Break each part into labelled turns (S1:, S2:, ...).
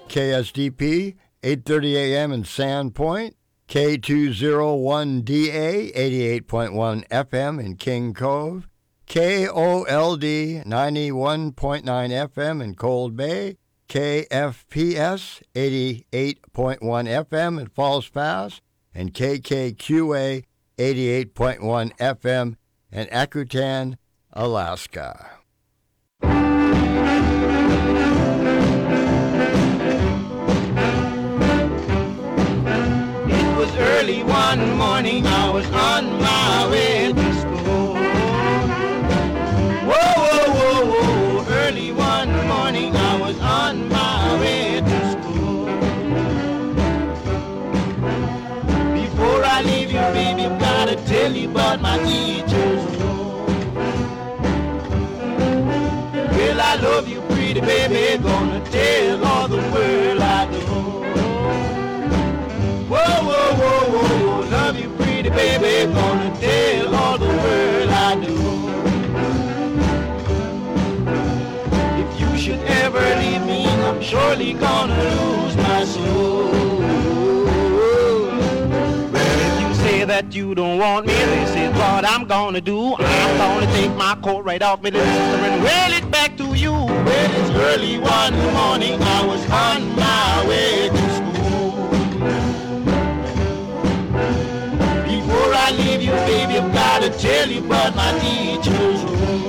S1: KSDP, 8:30 a.m. in Sandpoint, K201DA, 88.1 FM in King Cove, KOLD, 91.9 FM in Cold Bay, KFPS, 88.1 FM in Falls Pass, and KKQA, 88.1 FM in Akutan, Alaska.
S2: It was early one morning, I was on my way to school. Whoa, whoa, whoa, whoa, early one morning, I was on my way to school. Before I leave you, baby, I've gotta tell you about my teacher's room. Well, I love you, pretty baby, gonna tell all the world I do. Whoa, whoa, whoa, whoa, love you, pretty baby, gonna tell all the world I do. If you should ever leave me, I'm surely gonna lose my soul. That you don't want me, this is what I'm gonna do. I'm gonna take my coat right off me, little sister, and wear it back to you. Well, it's early one morning, I was on my way to school. Before I leave you, baby, I've gotta tell you about my teacher's room.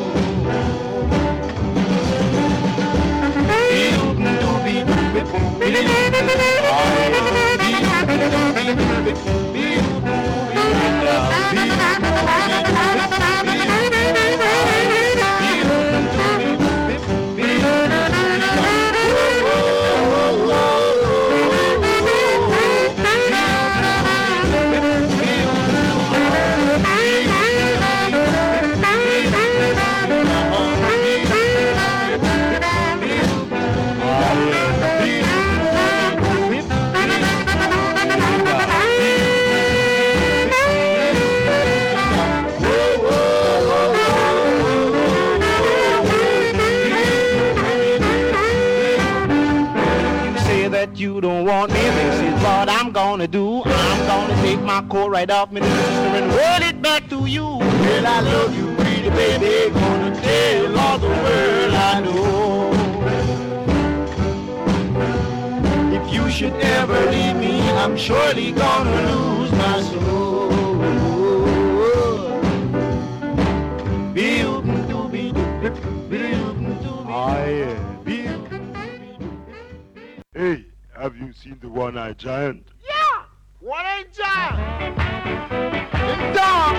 S2: You don't want me, this is what I'm gonna do. I'm gonna take my coat right off me, little sister, and roll it back to you. Well, I love you, pretty baby, gonna tell all the world I know. If you should ever leave me, I'm surely gonna lose my soul.
S3: Hey, have you seen the one-eyed giant?
S2: Yeah, one-eyed giant. Ding dong.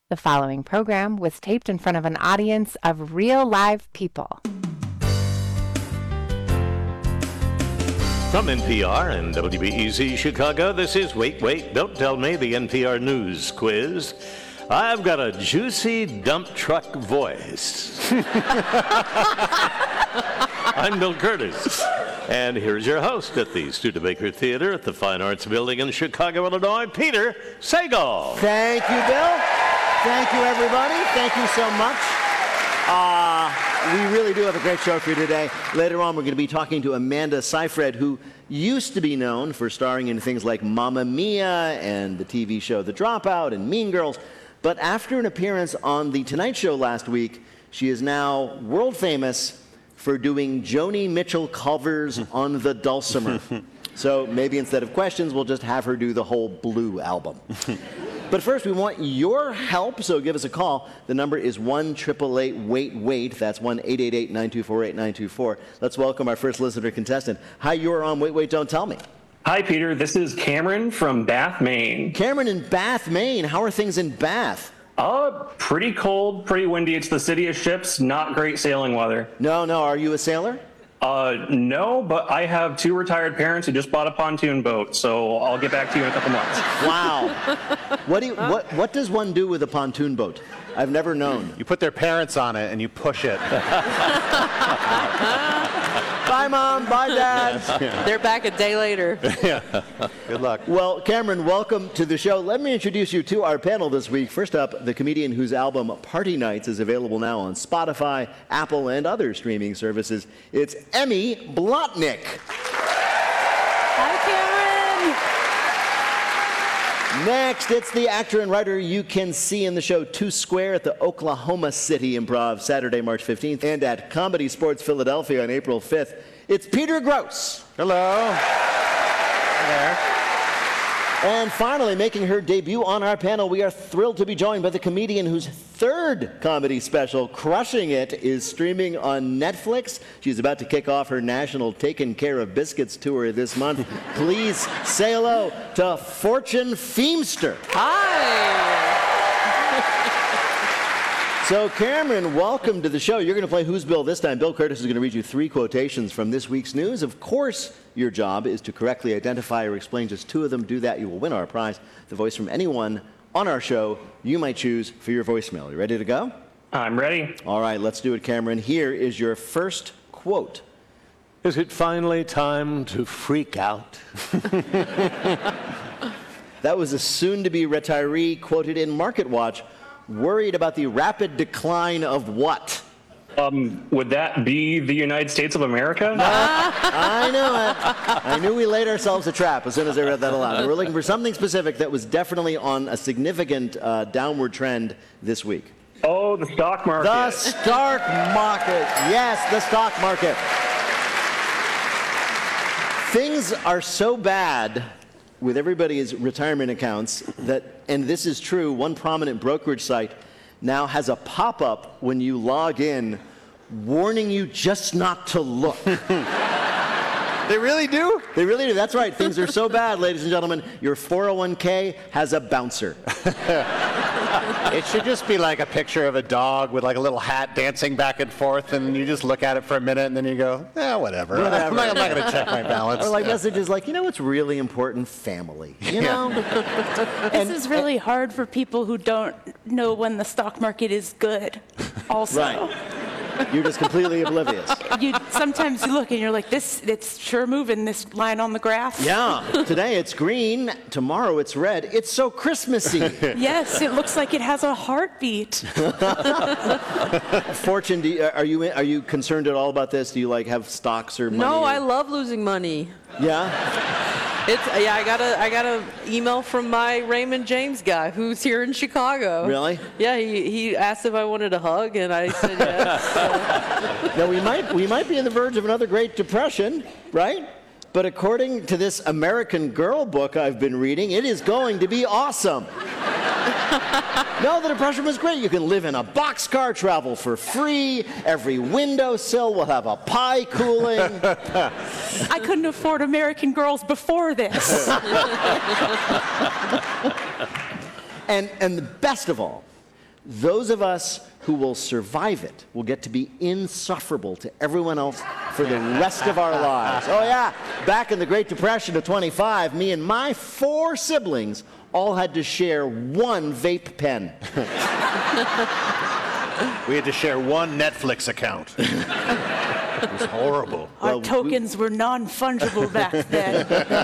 S4: The following program was taped in front of an audience of real live people.
S5: From NPR and WBEZ Chicago, this is Wait, Wait, Don't Tell Me, the NPR News Quiz. I've got a juicy dump truck voice. I'm Bill Curtis, and here's your host at the Studebaker Theater at the Fine Arts Building in Chicago, Illinois, Peter Sagal.
S6: Thank you, Bill. Thank you, everybody. Thank you so much. We really do have a great show for you today. Later on, we're going to be talking to Amanda Seyfried, who used to be known for starring in things like Mamma Mia and the TV show The Dropout and Mean Girls. But after an appearance on The Tonight Show last week, she is now world famous for doing Joni Mitchell covers on the dulcimer. So maybe instead of questions, we'll just have her do the whole Blue album. But first, we want your help, so give us a call. The number is 1-888-WAIT-WAIT. That's 1-888-924-8924. Let's welcome our first listener contestant. Hi, you're on Wait, Wait, Don't Tell Me.
S7: Hi, Peter. This is Cameron from Bath, Maine.
S6: Cameron in Bath, Maine. How are things in Bath?
S7: Pretty cold, pretty windy. It's the city of ships, not great sailing weather.
S6: No. Are you a sailor?
S7: No, but I have two retired parents who just bought a pontoon boat, so I'll get back to you in a couple months.
S6: Wow. What does one do with a pontoon boat? I've never known.
S8: You put their parents on it and you push it.
S6: Bye, Mom. Bye, Dad.
S9: They're back a day later.
S8: Yeah. Good luck.
S6: Well, Cameron, welcome to the show. Let me introduce you to our panel this week. First up, the comedian whose album Party Nights is available now on Spotify, Apple, and other streaming services. It's Emmy Blotnick.
S9: Hi, Cameron.
S6: Next, it's the actor and writer you can see in the show Two Square at the Oklahoma City Improv Saturday, March 15th, and at Comedy Sports Philadelphia on April 5th. It's Peter Gross.
S8: Hello. Hi there.
S6: And finally, making her debut on our panel, we are thrilled to be joined by the comedian whose third comedy special, Crushing It, is streaming on Netflix. She's about to kick off her national Taking Care of Biscuits tour this month. Please say hello to Fortune Feimster.
S9: Hi.
S6: So, Cameron, welcome to the show. You're going to play Who's Bill this time. Bill Curtis is going to read you 3 quotations from this week's news. Of course, your job is to correctly identify or explain just 2 of them. Do that, you will win our prize, the voice from anyone on our show you might choose for your voicemail. You ready to go?
S7: I'm ready.
S6: All right, let's do it, Cameron. Here is your first quote.
S5: Is it finally time to freak out?
S6: That was a soon-to-be retiree quoted in MarketWatch, worried about the rapid decline of what?
S7: Would that be the United States of America?
S6: I knew it. I knew we laid ourselves a trap as soon as I read that aloud. We were looking for something specific that was definitely on a significant downward trend this week.
S7: Oh, the stock market.
S6: The stock market. Yes, the stock market. Things are so bad with everybody's retirement accounts that, and this is true, one prominent brokerage site now has a pop-up when you log in warning you just not to look.
S8: They really do?
S6: They really do. That's right. Things are so bad, ladies and gentlemen. Your 401k has a bouncer.
S8: It should just be like a picture of a dog with like a little hat dancing back and forth, and you just look at it for a minute, and then you go, whatever. I'm not going to check my balance.
S6: Or like messages like, you know what's really important? Family. You know?
S10: This is really hard for people who don't know when the stock market is good also.
S6: Right. You're just completely oblivious.
S10: Sometimes you look and you're like, it's sure moving, this line on the graph.
S6: Yeah. Today it's green. Tomorrow it's red. It's so Christmassy.
S10: Yes, it looks like it has a heartbeat.
S6: Fortune, are you concerned at all about this? Do you have stocks or money?
S9: No, I love losing money.
S6: Yeah?
S9: I got a email from my Raymond James guy who's here in Chicago.
S6: Really?
S9: Yeah, he asked if I wanted a hug, and I said yes.
S6: Now we might be on the verge of another Great Depression, right? But according to this American Girl book I've been reading, it is going to be awesome. No, the Depression was great. You can live in a boxcar, travel for free. Every windowsill will have a pie cooling.
S10: I couldn't afford American Girls before this.
S6: And the best of all, Those of us who will survive it will get to be insufferable to everyone else for the rest of our lives. Oh yeah, back in the Great Depression of 25, me and my 4 siblings all had to share one vape pen.
S8: We had to share one Netflix account. It was horrible.
S10: Our tokens were non-fungible back then.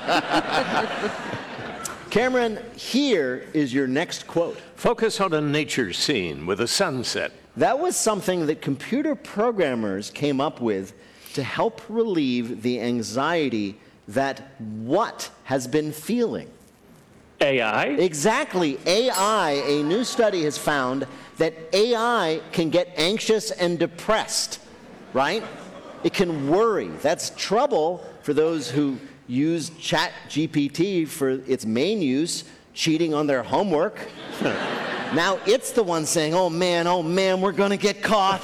S6: Cameron, here is your next quote.
S5: Focus on a nature scene with a sunset.
S6: That was something that computer programmers came up with to help relieve the anxiety that what has been feeling.
S7: AI?
S6: Exactly. AI, a new study has found that AI can get anxious and depressed, right? It can worry. That's trouble for those who use ChatGPT for its main use, cheating on their homework. Now it's the one saying, oh man, we're gonna get caught.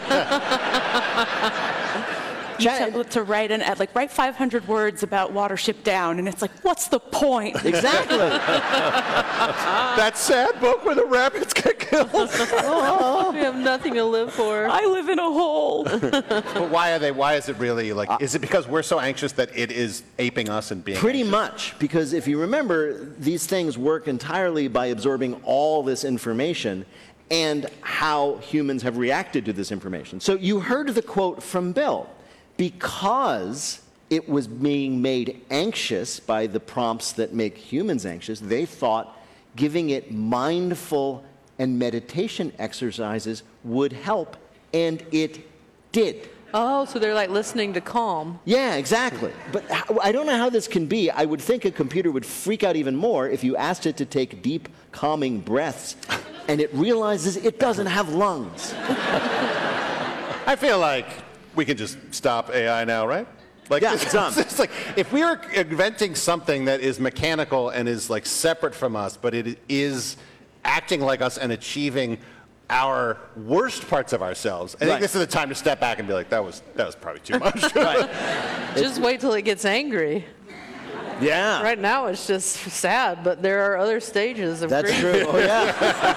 S10: You tell it to write write 500 words about Watership Down, and it's like, what's the point?
S6: Exactly.
S8: That sad book where the rabbits get killed.
S9: Oh, we have nothing to live for.
S10: I live in a hole.
S8: But why is it really like, is it because we're so anxious that it is aping us and being
S6: Pretty
S8: anxious?
S6: much, because if you remember, these things work entirely by absorbing all this information and how humans have reacted to this information. So you heard the quote from Bill. Because it was being made anxious by the prompts that make humans anxious, they thought giving it mindful and meditation exercises would help, and it did.
S9: Oh, so they're like listening to Calm.
S6: Yeah, exactly. But I don't know how this can be. I would think a computer would freak out even more if you asked it to take deep, calming breaths, and it realizes it doesn't have lungs.
S8: I feel like we can just stop AI now, right? Like,
S6: yeah, it's done.
S8: It's like if we were inventing something that is mechanical and is like separate from us, but it is acting like us and achieving our worst parts of ourselves. I think this is the time to step back and be like, that was probably too much.
S6: Right.
S9: Just wait till it gets angry.
S6: Yeah.
S9: Right now it's just sad, but there are other stages of
S6: That's
S9: grief.
S6: true. Oh, yeah.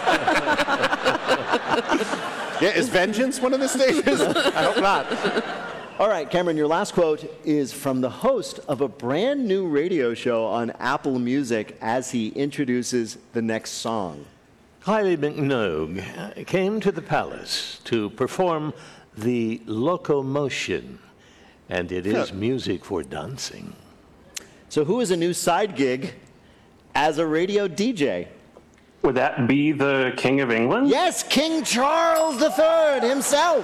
S8: Yeah, is vengeance one of the stages? I hope not.
S6: All right, Cameron, your last quote is from the host of a brand new radio show on Apple Music as he introduces the next song.
S5: Kylie Minogue came to the palace to perform the Locomotion, and it is music for dancing.
S6: So who is a new side gig as a radio DJ?
S7: Would that be the King of England?
S6: Yes, King Charles III himself.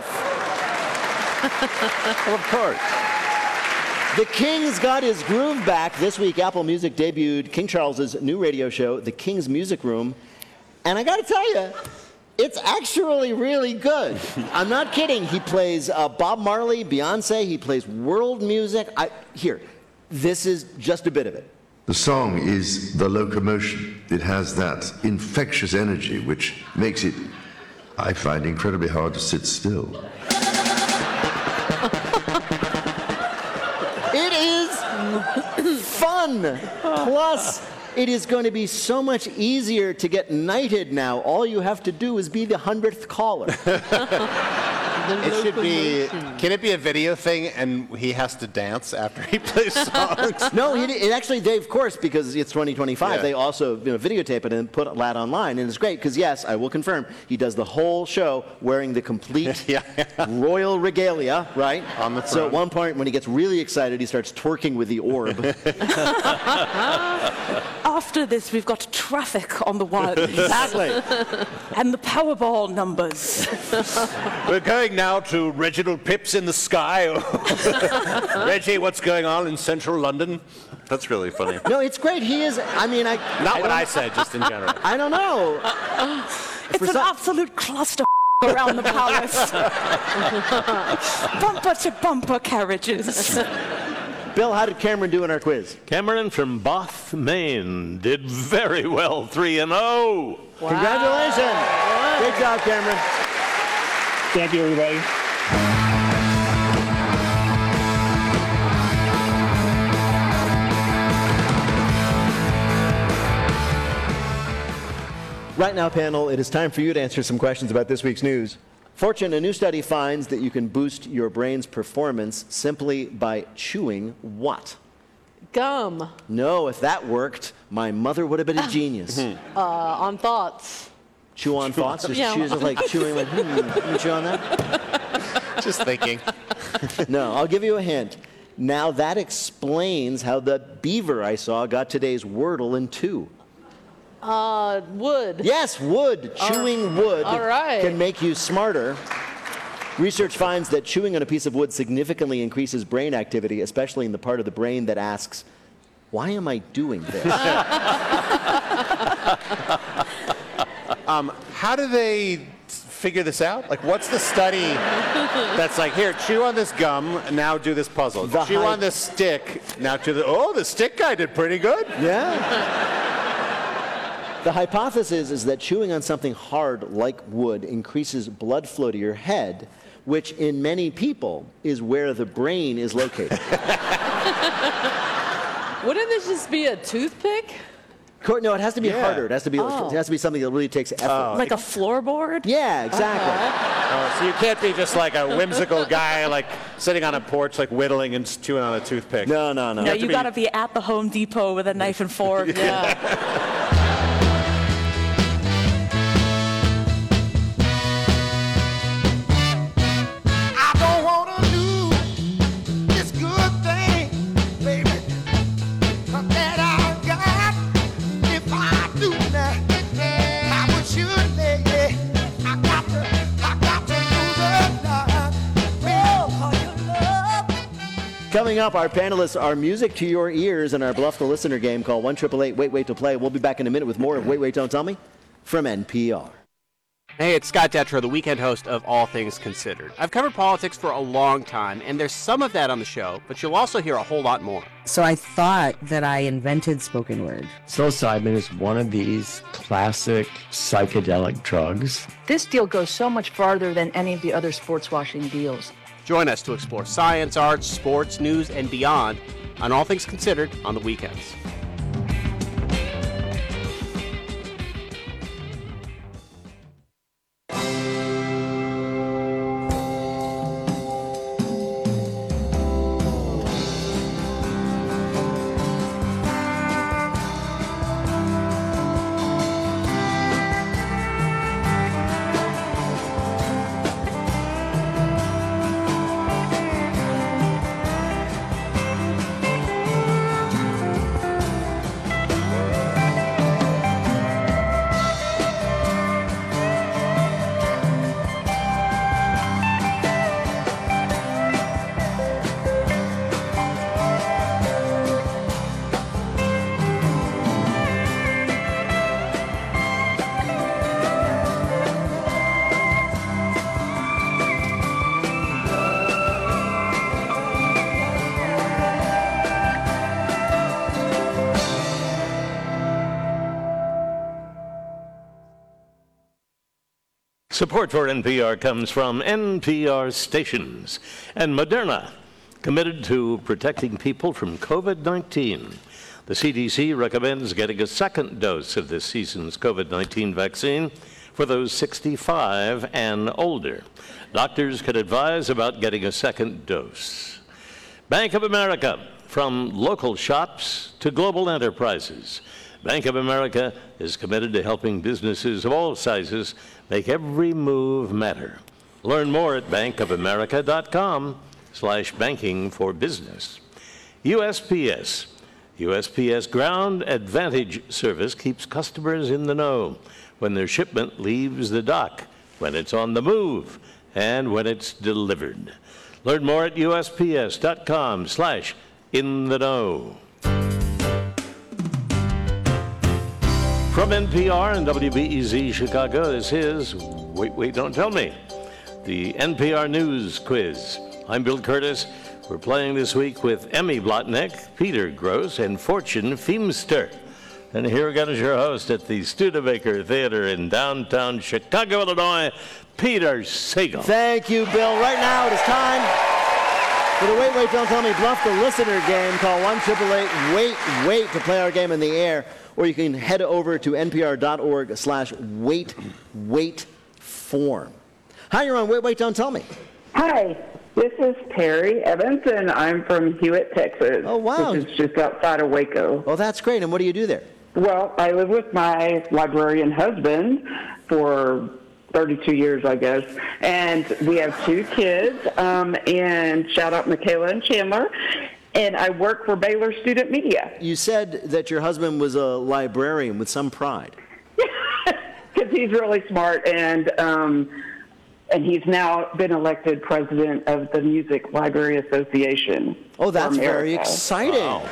S5: Of course.
S6: The King's got his groove back. This week, Apple Music debuted King Charles's new radio show, The King's Music Room. And I got to tell you, it's actually really good. I'm not kidding. He plays Bob Marley, Beyonce. He plays world music. Here, this is just a bit of it.
S11: The song is The Locomotion. It has that infectious energy which makes it, I find, incredibly hard to sit still.
S6: It is fun. Plus, it is going to be so much easier to get knighted now. All you have to do is be the 100th caller.
S8: It should be. Can it be a video thing and he has to dance after he plays songs?
S6: No, it actually, they, of course, because it's 2025, they also videotape it and put that online, and it's great because, yes, I will confirm, he does the whole show wearing the complete royal regalia, right?
S8: On the throne.
S6: So at one point, when he gets really excited, he starts twerking with the orb.
S10: After this, we've got traffic on the wires.
S6: Exactly.
S10: And the Powerball numbers.
S8: We're going now to Reginald Pips in the Sky. Reggie, what's going on in central London? That's really funny.
S6: No, it's great. He is, I mean,
S8: Not what I said, just in general.
S6: I don't know.
S10: It's an absolute cluster around the palace. Bumper to bumper carriages.
S6: Bill, how did Cameron do in our quiz?
S5: Cameron from Bath, Maine did very well, 3-0.
S9: Wow.
S6: Congratulations. Great job, Cameron.
S7: Thank you, everybody.
S6: Right now, panel, it is time for you to answer some questions about this week's news. Fortune, a new study finds that you can boost your brain's performance simply by chewing what?
S9: Gum.
S6: No, if that worked, my mother would have been a genius.
S9: On thoughts.
S6: Chew on thoughts? Just
S9: Yeah.
S6: chew, just like chewing, like, you chew on that?
S8: Just thinking.
S6: No, I'll give you a hint. Now that explains how the beaver I saw got today's Wordle in 2.
S9: Wood.
S6: Yes, wood. Chewing wood
S9: all right.
S6: can make you smarter. Research finds that chewing on a piece of wood significantly increases brain activity, especially in the part of the brain that asks, why am I doing this?
S8: How do they figure this out? Like, what's the study that's like, here, chew on this gum, now do this puzzle. Chew on this stick, now do the stick guy did pretty good.
S6: Yeah. The hypothesis is that chewing on something hard like wood increases blood flow to your head, which in many people is where the brain is located.
S9: Wouldn't this just be a toothpick?
S6: No, it has to be harder. It has to be something that really takes effort.
S10: Like a floorboard?
S6: Yeah, exactly.
S8: So you can't be just like a whimsical guy, like sitting on a porch, like whittling and chewing on a toothpick.
S6: No.
S10: No, you got to be at the Home Depot with a knife and fork.
S9: Yeah.
S6: Coming up, our panelists are music to your ears in our Bluff the Listener game called 1-888-WAIT-WAIT to play. We'll be back in a minute with more of Wait, Wait, Don't Tell Me from NPR.
S12: Hey, it's Scott Detrow, the weekend host of All Things Considered. I've covered politics for a long time, and there's some of that on the show, but you'll also hear a whole lot more.
S13: So I thought that I invented spoken word.
S14: Psilocybin is one of these classic psychedelic drugs.
S15: This deal goes so much farther than any of the other sports washing deals.
S12: Join us to explore science, arts, sports, news, and beyond on All Things Considered on the weekends.
S5: Support for NPR comes from NPR stations and Moderna, committed to protecting people from COVID-19. The CDC recommends getting a second dose of this season's COVID-19 vaccine for those 65 and older. Doctors can advise about getting a second dose. Bank of America, from local shops to global enterprises. Bank of America is committed to helping businesses of all sizes make every move matter. Learn more at bankofamerica.com/banking for business. USPS. USPS Ground Advantage service keeps customers in the know when their shipment leaves the dock, when it's on the move, and when it's delivered. Learn more at USPS.com/in-the-know. From NPR and WBEZ Chicago, this is Wait, Wait, Don't Tell Me, the NPR News Quiz. I'm Bill Curtis. We're playing this week with Emmy Blotnick, Peter Gross, and Fortune Feimster. And here again is your host at the Studebaker Theater in downtown Chicago, Illinois, Peter Sagal.
S6: Thank you, Bill. Right now it is time For the Wait, Wait, Don't Tell Me Bluff the Listener game, call 1-888-WAIT-WAIT to play our game in the air, or you can head over to npr.org/wait-wait-form. Hi, you're on Wait, Wait, Don't Tell Me.
S16: Hi, this is Terry Evans, and I'm from Hewitt, Texas.
S6: Oh, wow.
S16: Which is just outside of Waco.
S6: Oh, that's great. And what do you do there?
S16: Well, I live with my librarian husband for 32 years, I guess. And we have 2 kids, and shout out Michaela and Chandler. And I work for Baylor Student Media.
S6: You said that your husband was a librarian with some pride.
S16: Because he's really smart, and he's now been elected president of the Music Library Association.
S6: Oh, that's very exciting. Wow.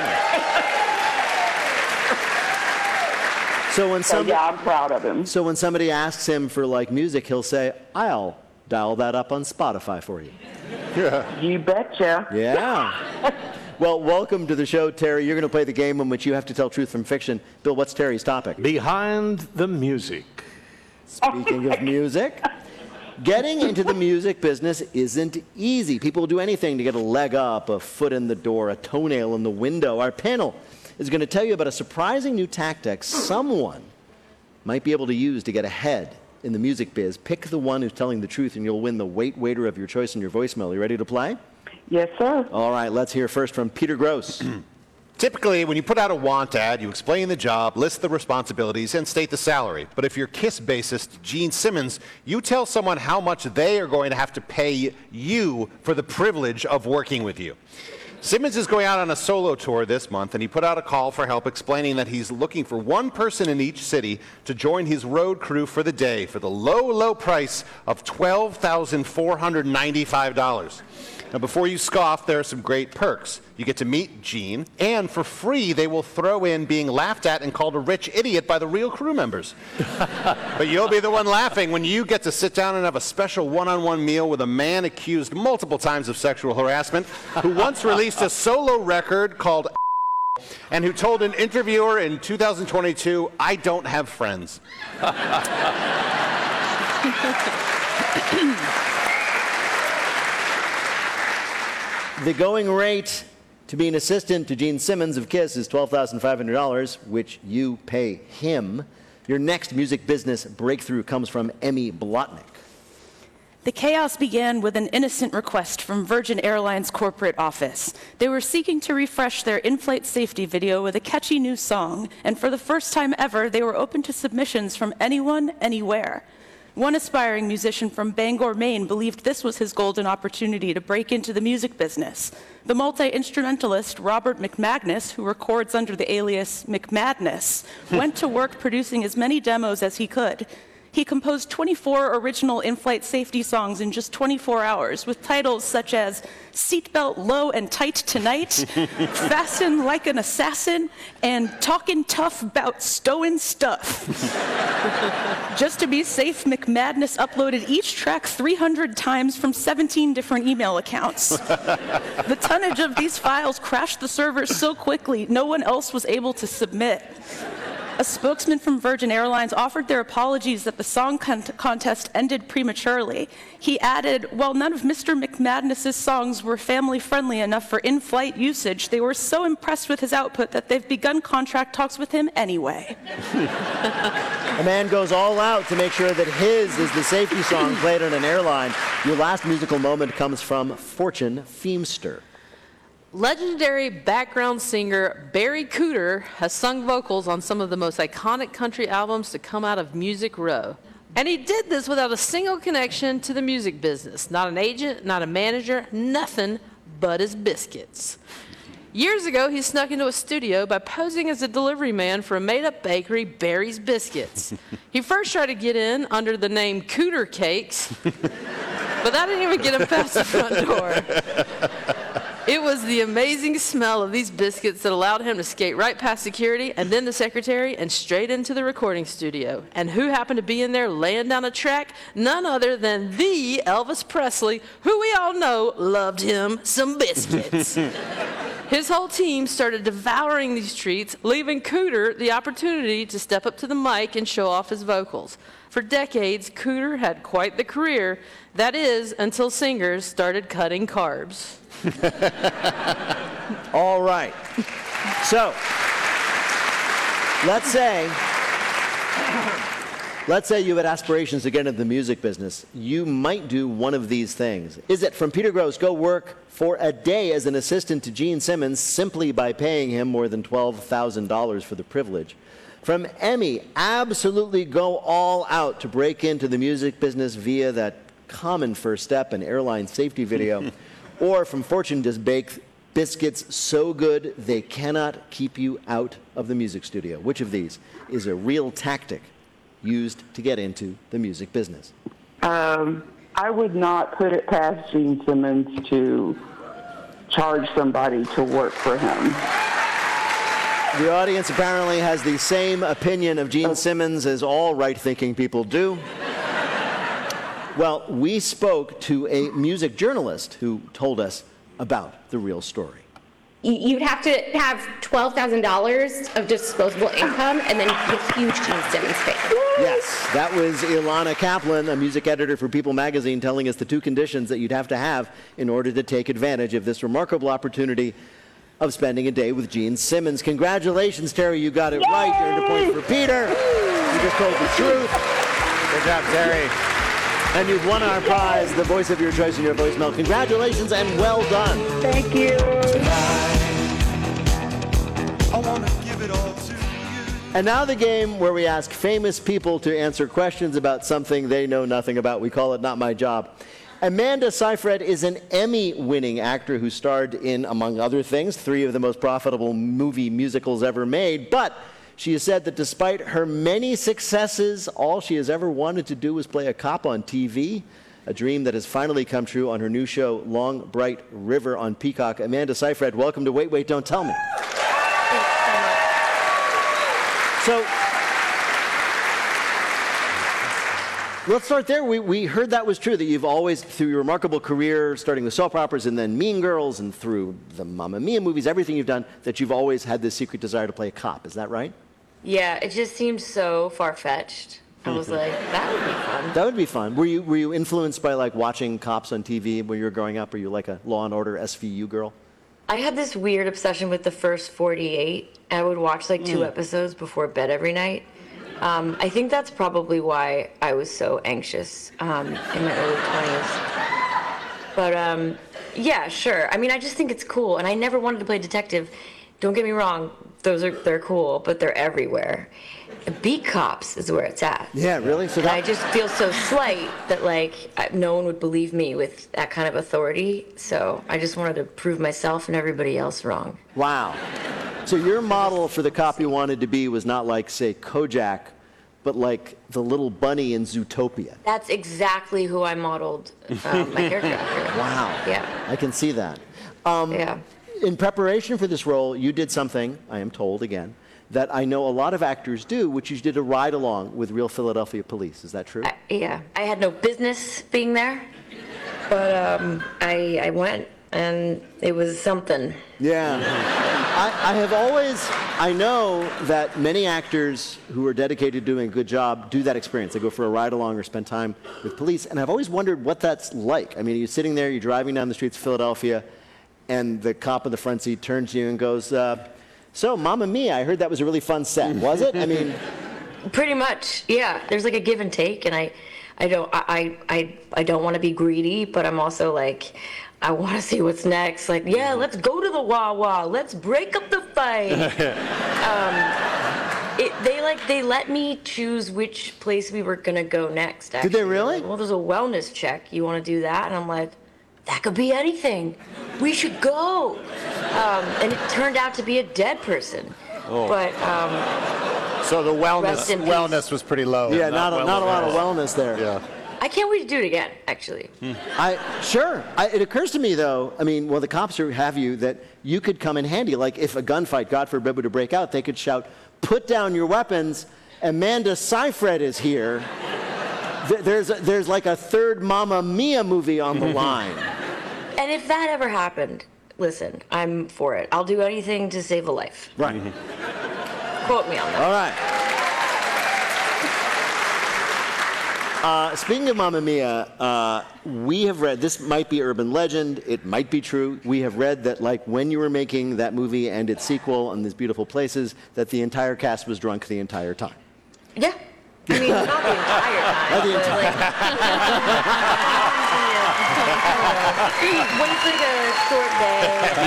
S6: So I'm proud of him. So when somebody asks him for like music, he'll say, "I'll dial that up on Spotify for you."
S16: You betcha.
S6: Yeah. Well, welcome to the show, Terry. You're going to play the game in which you have to tell truth from fiction. Bill, what's Terry's topic?
S5: Behind the music.
S6: Speaking of music, getting into the music business isn't easy. People will do anything to get a leg up, a foot in the door, a toenail in the window. Our panel is going to tell you about a surprising new tactic someone might be able to use to get ahead in the music biz. Pick the one who's telling the truth, and you'll win the Wait Waiter of your choice in your voicemail. You ready to play?
S16: Yes, sir.
S6: All right, let's hear first from Peter Gross.
S8: Typically, when you put out a want ad, you explain the job, list the responsibilities, and state the salary. But if you're KISS bassist Gene Simmons, you tell someone how much they are going to have to pay you for the privilege of working with you. Simmons is going out on a solo tour this month, and he put out a call for help explaining that he's looking for one person in each city to join his road crew for the day for the low, low price of $12,495. Now, before you scoff, there are some great perks. You get to meet Gene, and for free, they will throw in being laughed at and called a rich idiot by the real crew members. But you'll be the one laughing when you get to sit down and have a special one-on-one meal with a man accused multiple times of sexual harassment, who once released a solo record called and who told an interviewer in 2022, "I don't have friends."
S6: The going rate to be an assistant to Gene Simmons of KISS is $12,500, which you pay him. Your next music business breakthrough comes from Emmy Blotnick.
S10: The chaos began with an innocent request from Virgin Airlines corporate office. They were seeking to refresh their in-flight safety video with a catchy new song, and for the first time ever, they were open to submissions from anyone, anywhere. One aspiring musician from Bangor, Maine, believed this was his golden opportunity to break into the music business. The multi-instrumentalist Robert McMagnus, who records under the alias McMadness, went to work producing as many demos as he could. He composed 24 original in-flight safety songs in just 24 hours, with titles such as Seatbelt Low and Tight Tonight, Fasten Like an Assassin, and Talkin' Tough About Stowin' Stuff. Just to be safe, McMadness uploaded each track 300 times from 17 different email accounts. The tonnage of these files crashed the servers so quickly, no one else was able to submit. A spokesman from Virgin Airlines offered their apologies that the song contest ended prematurely. He added, while none of Mr. McMadness's songs were family-friendly enough for in-flight usage, they were so impressed with his output that they've begun contract talks with him anyway.
S6: A man goes all out to make sure that his is the safety song played on an airline. Your last musical moment comes from Fortune Feemster.
S9: Legendary background singer Barry Cooder has sung vocals on some of the most iconic country albums to come out of Music Row. And he did this without a single connection to the music business. Not an agent, not a manager, nothing but his biscuits. Years ago, he snuck into a studio by posing as a delivery man for a made-up bakery, Barry's Biscuits. He first tried to get in under the name Cooter Cakes, but that didn't even get him past the front door. It was the amazing smell of these biscuits that allowed him to skate right past security and then the secretary and straight into the recording studio. And who happened to be in there laying down a track? None other than the Elvis Presley, who we all know loved him some biscuits. His whole team started devouring these treats, leaving Cooter the opportunity to step up to the mic and show off his vocals. For decades, Cooter had quite the career. That is, until singers started cutting carbs.
S6: All right. So, let's say you had aspirations to get into the music business. You might do one of these things. Is it from Peter Grosz, go work for a day as an assistant to Gene Simmons simply by paying him more than $12,000 for the privilege? From Emmy, absolutely go all out to break into the music business via that common first step, an airline safety video. Or from Fortune, just bake biscuits so good they cannot keep you out of the music studio. Which of these is a real tactic used to get into the music business?
S16: I would not put it past Gene Simmons to charge somebody to work for him.
S6: The audience apparently has the same opinion of Gene Simmons as all right-thinking people do. Well, we spoke to a music journalist who told us about the real story.
S17: You'd have to have $12,000 of disposable income and then a huge Gene Simmons fan.
S6: Yes, that was Ilana Kaplan, a music editor for People magazine, telling us the two conditions that you'd have to have in order to take advantage of this remarkable opportunity of spending a day with Gene Simmons. Congratulations, Terry, you got it right. You earned a point for Peter. You just told the truth. Good job, Terry. And you've won our prize, the voice of your choice in your voicemail. Congratulations and well done.
S16: Thank you.
S18: I want to give it all to you.
S6: And now the game where we ask famous people to answer questions about something they know nothing about. We call it Not My Job. Amanda Seyfried is an Emmy-winning actor who starred in, among other things, 3 of the most profitable movie musicals ever made. But she has said that despite her many successes, all she has ever wanted to do was play a cop on TV, a dream that has finally come true on her new show, Long Bright River on Peacock. Amanda Seyfried, welcome to Wait, Wait, Don't Tell Me. So, let's start there. We heard that was true, that you've always, through your remarkable career, starting with soap operas and then Mean Girls and through the Mamma Mia movies, everything you've done, that you've always had this secret desire to play a cop. Is that right?
S19: Yeah, it just seemed so far-fetched. I was like, that would be fun.
S6: That would be fun. Were you influenced by like watching cops on TV when you were growing up? Were you like a Law and Order SVU girl?
S19: I had this weird obsession with the first 48. I would watch like 2 episodes before bed every night. I think that's probably why I was so anxious in my early 20s. But yeah, sure. I mean, I just think it's cool, and I never wanted to play detective. Don't get me wrong; they're cool, but they're everywhere. Beat cops is where it's at.
S6: Yeah, really? So
S19: and I just feel so slight that like no one would believe me with that kind of authority. So I just wanted to prove myself and everybody else wrong.
S6: Wow. So your model for the cop you wanted to be was not like, say, Kojak, but like the little bunny in Zootopia.
S19: That's exactly who I modeled my character after.
S6: Wow.
S19: Yeah.
S6: I can see that.
S19: Yeah.
S6: In preparation for this role, you did something, I am told again, that I know a lot of actors do, which you did a ride-along with Real Philadelphia Police. Is that true?
S19: Yeah. I had no business being there, but I went, and it was something.
S6: Yeah. I know that many actors who are dedicated to doing a good job do that experience. They go for a ride-along or spend time with police, and I've always wondered what that's like. I mean, you're sitting there, you're driving down the streets of Philadelphia, and the cop in the front seat turns to you and goes, so, Mamma Mia, I heard that was a really fun set. Was it? I mean...
S19: Pretty much, yeah. There's like a give and take, and I don't want to be greedy, but I'm also like, I want to see what's next. Like, yeah, let's go to the Wawa. Let's break up the fight. They let me choose which place we were gonna go next. Actually.
S6: Did they really?
S19: Like, well, there's a wellness check. You want to do that? And I'm like, that could be anything. We should go. And it turned out to be a dead person.
S8: Oh.
S19: But
S8: so the wellness was pretty low.
S6: Yeah, not a lot of wellness there.
S8: Yeah.
S19: I can't wait to do it again, actually.
S6: It occurs to me, though, I mean, well, the cops have you, that you could come in handy. Like, if a gunfight, God forbid, were to break out, they could shout, put down your weapons, Amanda Seyfried is here. There's like a third Mamma Mia movie on the line.
S19: And if that ever happened, listen, I'm for it. I'll do anything to save a life.
S6: Right.
S19: Quote me on that.
S6: All right. Speaking of Mamma Mia, we have read, this might be urban legend, it might be true, we have read that like when you were making that movie and its sequel on These Beautiful Places, that the entire cast was drunk the entire time.
S19: Yeah. I mean, not the entire time.
S6: Not the
S19: but,
S6: entire
S19: like, when it's like a short day.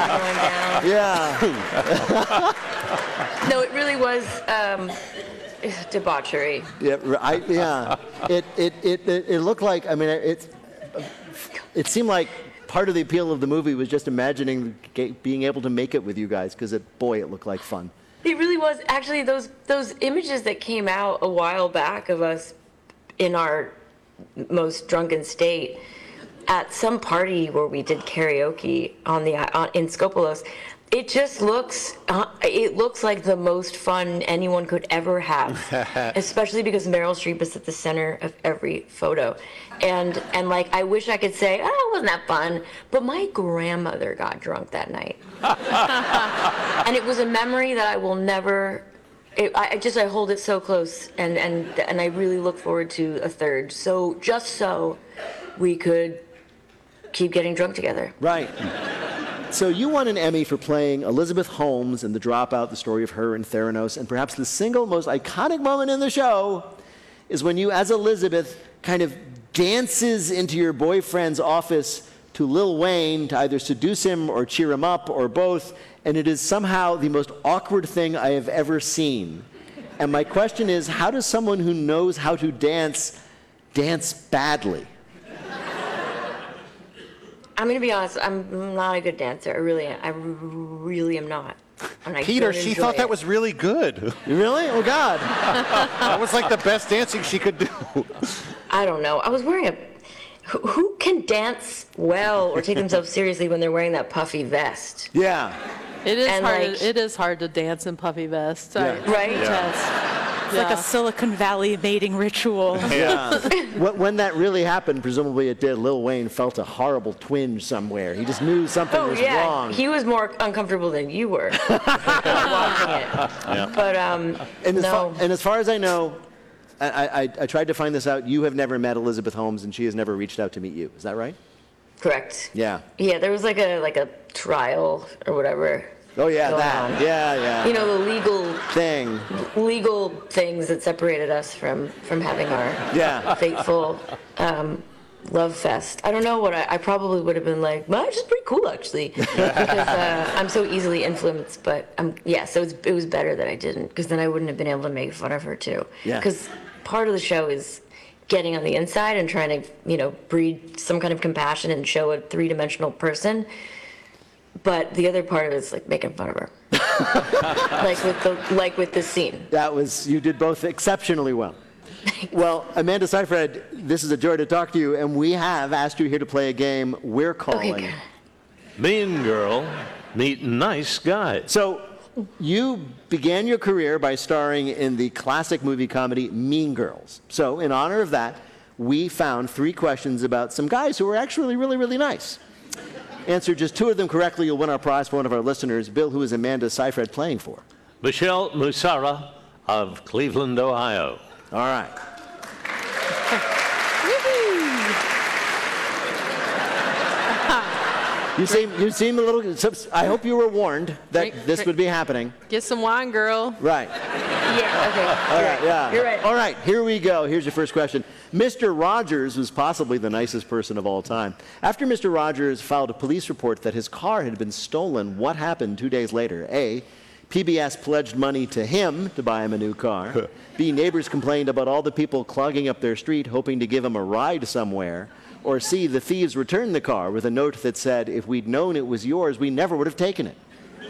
S6: Yeah.
S19: No, it really was debauchery.
S6: Yeah, It looked like, I mean, it seemed like part of the appeal of the movie was just imagining being able to make it with you guys, because boy, it looked like fun.
S19: It really was. Actually, those images that came out a while back of us in our most drunken state at some party where we did karaoke in Skopelos, it just looks like the most fun anyone could ever have, especially because Meryl Streep is at the center of every photo. And like, I wish I could say, oh, wasn't that fun? But my grandmother got drunk that night. And it was a memory that I will never, I hold it so close, and I really look forward to a third. So just so we could keep getting drunk together.
S6: Right. So you won an Emmy for playing Elizabeth Holmes in The Dropout, the story of her and Theranos, and perhaps the single most iconic moment in the show is when you, as Elizabeth, kind of dances into your boyfriend's office to Lil Wayne to either seduce him or cheer him up or both, and it is somehow the most awkward thing I have ever seen. And my question is, how does someone who knows how to dance badly?
S19: I'm gonna be honest. I'm not a good dancer. I really am not. And I
S8: Peter,
S19: don't
S8: she
S19: enjoy
S8: thought that
S19: it.
S8: was really good.
S6: Really? Oh, God.
S8: That was like the best dancing she could do.
S19: I don't know. I was wearing who can dance well or take themselves seriously when they're wearing that puffy vest?
S6: Yeah.
S9: It is
S19: And,
S9: hard.
S19: like-
S9: It is hard to dance in puffy vests.
S6: Yeah.
S19: Right?
S10: It's like a Silicon Valley mating ritual.
S6: Yeah. When that really happened, presumably it did, Lil Wayne felt a horrible twinge somewhere. He just knew something
S19: Oh
S6: was
S19: yeah,
S6: wrong.
S19: he was more uncomfortable than you were watching it.
S6: Yeah.
S19: But
S6: And as far as I know, I tried to find this out. You have never met Elizabeth Holmes, and she has never reached out to meet you. Is that right?
S19: correct.
S6: Yeah.
S19: Yeah, there was like a trial or whatever.
S6: Oh yeah,
S19: going
S6: that.
S19: on.
S6: Yeah.
S19: You know, the legal
S6: thing.
S19: things that separated us from having our
S6: Yeah.
S19: fateful love fest. I don't know what I probably would have been like. Well, it's just pretty cool actually, because I'm so easily influenced. But so it was better that I didn't, because then I wouldn't have been able to make fun of her too.
S6: Yeah.
S19: Because part of the show is getting on the inside and trying to breed some kind of compassion and show a three-dimensional person. But the other part of it is like making fun of her, like with this scene.
S6: You did both exceptionally well. Well, Amanda Seyfried, this is a joy to talk to you, and we have asked you here to play a game we're calling
S5: Mean Girl, Meet Nice Guy.
S6: So you began your career by starring in the classic movie comedy Mean Girls. So in honor of that, we found 3 questions about some guys who were actually really, really nice. Answer just 2 of them correctly, you'll win our prize for one of our listeners. Bill, who is Amanda Seyfried playing for?
S5: Michelle Musara of Cleveland, Ohio.
S6: All right. You seem a little. I hope you were warned that this would be happening.
S9: Get some wine, girl.
S6: Right.
S19: Yeah, okay.
S6: All right, yeah.
S19: You're right.
S6: All right, here we go. Here's your first question. Mr. Rogers was possibly the nicest person of all time. After Mr. Rogers filed a police report that his car had been stolen, what happened 2 days later? A, PBS pledged money to him to buy him a new car. B, neighbors complained about all the people clogging up their street hoping to give him a ride somewhere. Or C, the thieves returned the car with a note that said, if we'd known it was yours, we never would have taken it.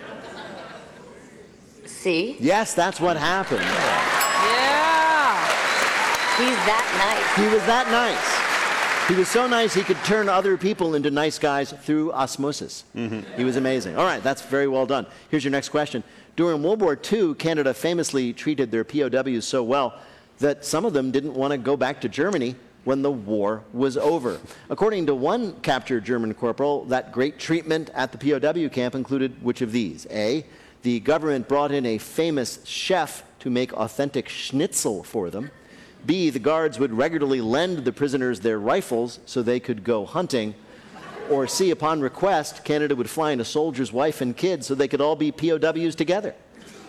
S19: C?
S6: Yes, that's what happened.
S9: Yeah.
S19: He's that nice.
S6: He was that nice. He was so nice he could turn other people into nice guys through osmosis. He was amazing. All right, that's very well done. Here's your next question. During World War II, Canada famously treated their POWs so well that some of them didn't want to go back to Germany when the war was over. According to one captured German corporal, that great treatment at the POW camp included which of these? A, the government brought in a famous chef to make authentic schnitzel for them. B, the guards would regularly lend the prisoners their rifles so they could go hunting. Or C, upon request, Canada would fly in a soldier's wife and kids so they could all be POWs together.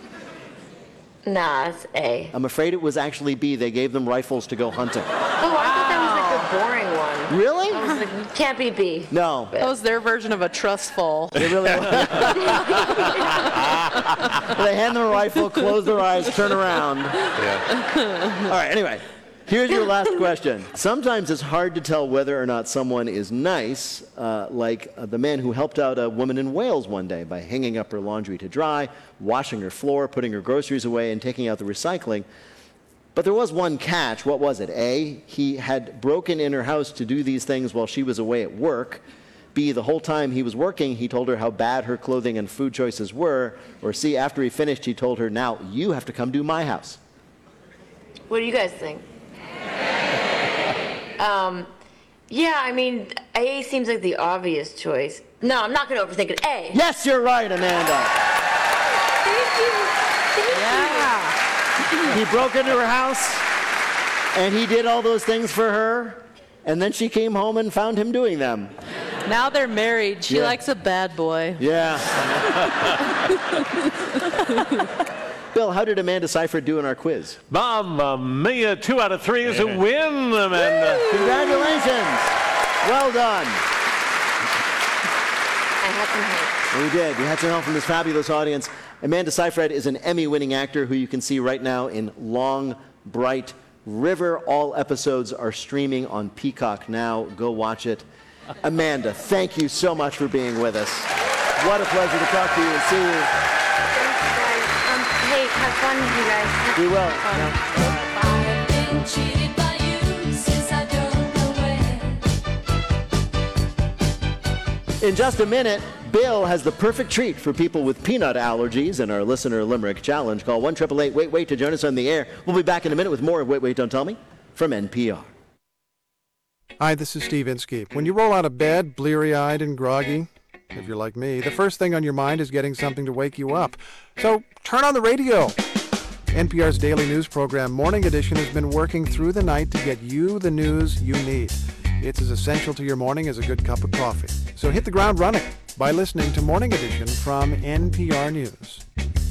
S19: Nah, it's A.
S6: I'm afraid it was actually B. They gave them rifles to go hunting.
S19: Oh, I thought that was like the boring one.
S6: Really?
S19: I was like, can't be B.
S6: No.
S9: That was their version of a trust fall.
S6: They really were. They hand them a rifle, close their eyes, turn around.
S5: Yeah.
S6: All right, anyway. Here's your last question. Sometimes it's hard to tell whether or not someone is nice, like the man who helped out a woman in Wales one day by hanging up her laundry to dry, washing her floor, putting her groceries away, and taking out the recycling. But there was one catch. What was it? A, he had broken in her house to do these things while she was away at work. B, the whole time he was working, he told her how bad her clothing and food choices were. Or C, after he finished, he told her, now you have to come to my house.
S19: What do you guys think? Yeah, I mean, A seems like the obvious choice. No, I'm not going to overthink it. A.
S6: Yes, you're right, Amanda.
S19: Thank you.
S6: He broke into her house, and he did all those things for her, and then she came home and found him doing them.
S9: Now they're married. She likes a bad boy.
S6: Yeah. Bill, how did Amanda Seyfried do in our quiz?
S5: Mamma mia, 2 out of 3 is a win, Amanda.
S6: Congratulations. Well done.
S19: I had some help.
S6: We did. We had some help from this fabulous audience. Amanda Seyfried is an Emmy-winning actor who you can see right now in Long, Bright River. All episodes are streaming on Peacock now. Go watch it. Amanda, thank you so much for being with us. What a pleasure to talk to you and see you.
S19: Hey, have fun, you guys.
S6: We will. In just a minute, Bill has the perfect treat for people with peanut allergies in our listener limerick challenge. Call 1-888-WAIT-WAIT to join us on the air. We'll be back in a minute with more of Wait, Wait, Don't Tell Me from NPR.
S20: Hi, this is Steve Inskeep. When you roll out of bed, bleary-eyed and groggy, if you're like me, the first thing on your mind is getting something to wake you up. So turn on the radio. NPR's daily news program, Morning Edition, has been working through the night to get you the news you need. It's as essential to your morning as a good cup of coffee. So hit the ground running by listening to Morning Edition from NPR News.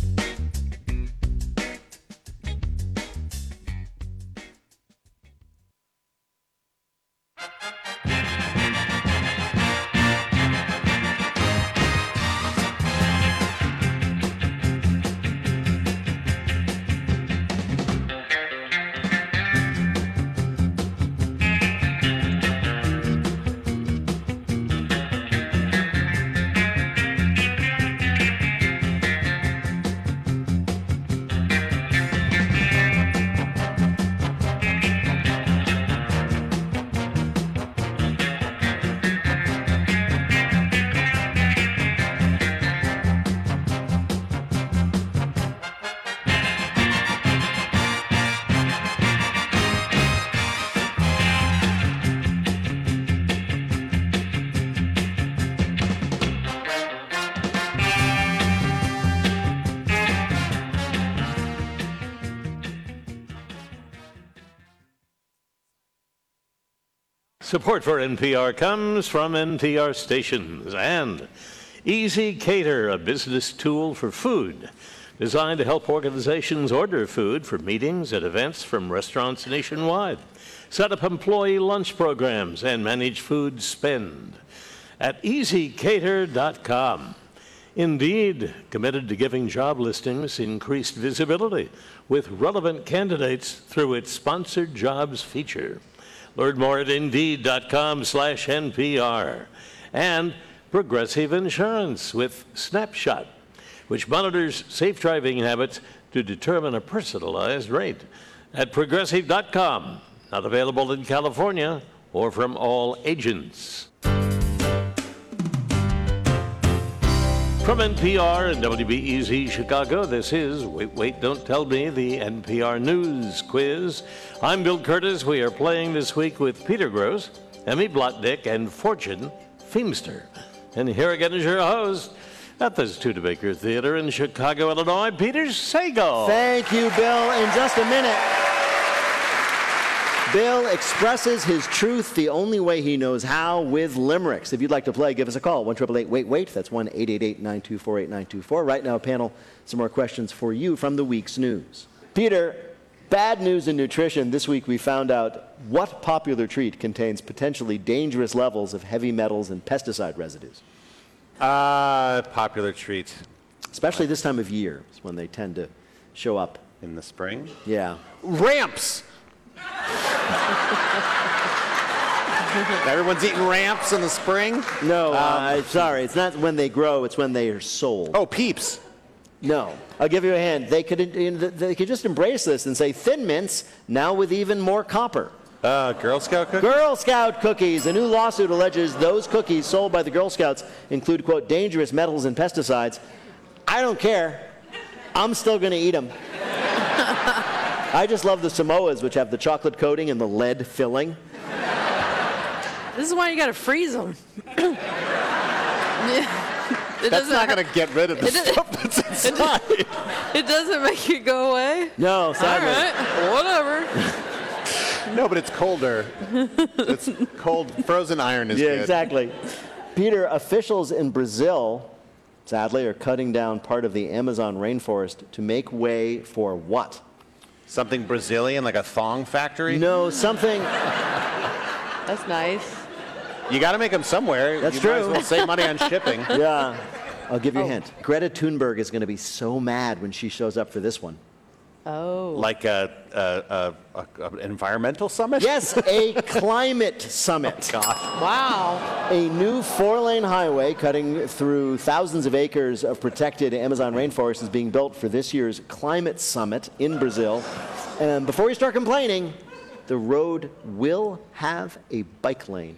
S5: Support for NPR comes from NPR stations and Easy Cater, a business tool for food designed to help organizations order food for meetings and events from restaurants nationwide, set up employee lunch programs, and manage food spend at easycater.com. Indeed, committed to giving job listings increased visibility with relevant candidates through its sponsored jobs feature. Learn more at Indeed.com/NPR. And Progressive Insurance with Snapshot, which monitors safe driving habits to determine a personalized rate. At Progressive.com. Not available in California or from all agents. From NPR and WBEZ Chicago, this is Wait, Wait, Don't Tell Me, the NPR News Quiz. I'm Bill Curtis. We are playing this week with Peter Gross, Emmy Blotnick, and Fortune Feimster. And here again is your host at the Studebaker Theater in Chicago, Illinois, Peter Sagal.
S6: Thank you, Bill. In just a minute, Bill expresses his truth the only way he knows how, with limericks. If you'd like to play, give us a call, 1-888-WAIT-WAIT. That's 1-888-924-8924. Right now, panel, some more questions for you from the week's news. Peter, bad news in nutrition. This week we found out what popular treat contains potentially dangerous levels of heavy metals and pesticide residues.
S8: Popular treat.
S6: Especially this time of year is when they tend to show up.
S8: In the spring?
S6: Yeah.
S8: Ramps! Everyone's eating ramps in the spring?
S6: No, sorry. It's not when they grow. It's when they are sold.
S8: Oh, Peeps.
S6: No. I'll give you a hint. They could just embrace this and say Thin Mints, now with even more copper.
S8: Girl Scout cookies?
S6: Girl Scout cookies. A new lawsuit alleges those cookies sold by the Girl Scouts include, quote, dangerous metals and pesticides. I don't care. I'm still going to eat them. I just love the Samoas, which have the chocolate coating and the lead filling.
S9: This is why you got to freeze them.
S8: That's not going to get rid of the stuff that's inside.
S9: It doesn't make it go away?
S6: No, sadly.
S9: All right, whatever.
S8: No, but it's colder. It's cold. Frozen iron is good.
S6: Yeah, exactly. Peter, officials in Brazil, sadly, are cutting down part of the Amazon rainforest to make way for what?
S8: Something Brazilian, like a thong factory?
S6: No, something...
S9: That's nice.
S8: You got to make them somewhere.
S6: That's
S8: you
S6: true.
S8: Might as well save money on shipping.
S6: Yeah. I'll give you a hint. Greta Thunberg is going to be so mad when she shows up for this one.
S9: Oh.
S8: Like an environmental summit?
S6: Yes, a climate summit.
S8: Oh, God.
S9: Wow.
S6: A new 4-lane highway cutting through thousands of acres of protected Amazon rainforest is being built for this year's climate summit in Brazil. And before you start complaining, the road will have a bike lane.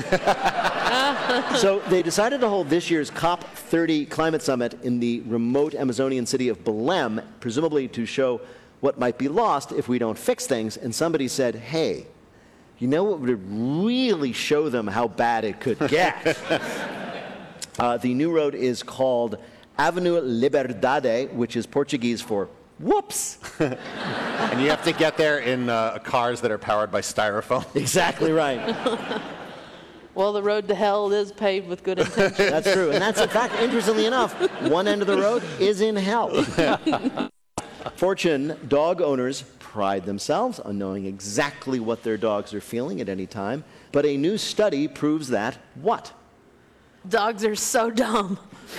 S6: So they decided to hold this year's COP30 climate summit in the remote Amazonian city of Belém, presumably to show what might be lost if we don't fix things. And somebody said, hey, you know what would really show them how bad it could get? The new road is called Avenue Liberdade, which is Portuguese for whoops.
S8: And you have to get there in cars that are powered by styrofoam.
S6: Exactly right.
S9: Well, the road to hell is paved with good intentions.
S6: That's true. And that's, in fact, interestingly enough, one end of the road is in hell. Fortune, dog owners pride themselves on knowing exactly what their dogs are feeling at any time. But a new study proves that what?
S9: Dogs are so dumb.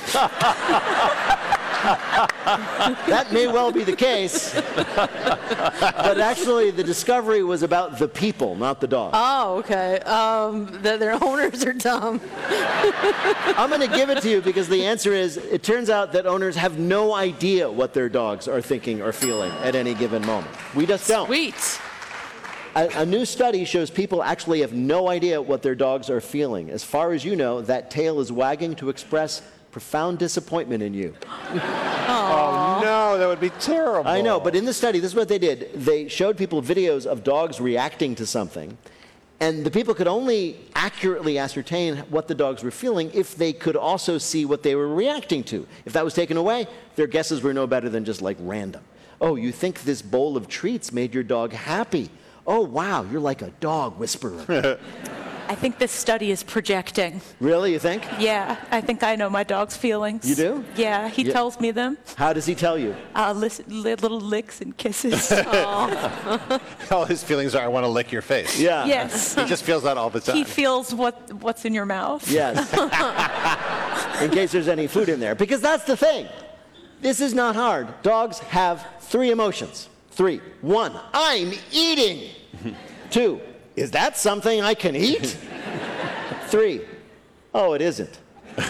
S6: That may well be the case. But actually, the discovery was about the people, not the dog.
S9: Oh, okay. That their owners are dumb.
S6: I'm going to give it to you because the answer is, it turns out that owners have no idea what their dogs are thinking or feeling at any given moment. We just don't.
S9: Sweet.
S6: A new study shows people actually have no idea what their dogs are feeling. As far as you know, that tail is wagging to express profound disappointment in you.
S8: Oh, no, that would be terrible.
S6: I know, but in the study, this is what they did. They showed people videos of dogs reacting to something, and the people could only accurately ascertain what the dogs were feeling if they could also see what they were reacting to. If that was taken away, their guesses were no better than just like random. Oh, you think this bowl of treats made your dog happy. Oh, wow, you're like a dog whisperer.
S10: I think this study is projecting.
S6: Really, you think?
S10: Yeah, I think I know my dog's feelings.
S6: You do?
S10: Yeah, he tells me them.
S6: How does he tell you?
S10: Little licks and kisses.
S8: All his feelings are, I want to lick your face.
S6: Yeah.
S10: Yes.
S8: He just feels that all the time.
S10: He feels what's in your mouth.
S6: Yes. In case there's any food in there. Because that's the thing. This is not hard. Dogs have 3 emotions. 3. 1, I'm eating. 2, is that something I can eat? 3, oh, it isn't.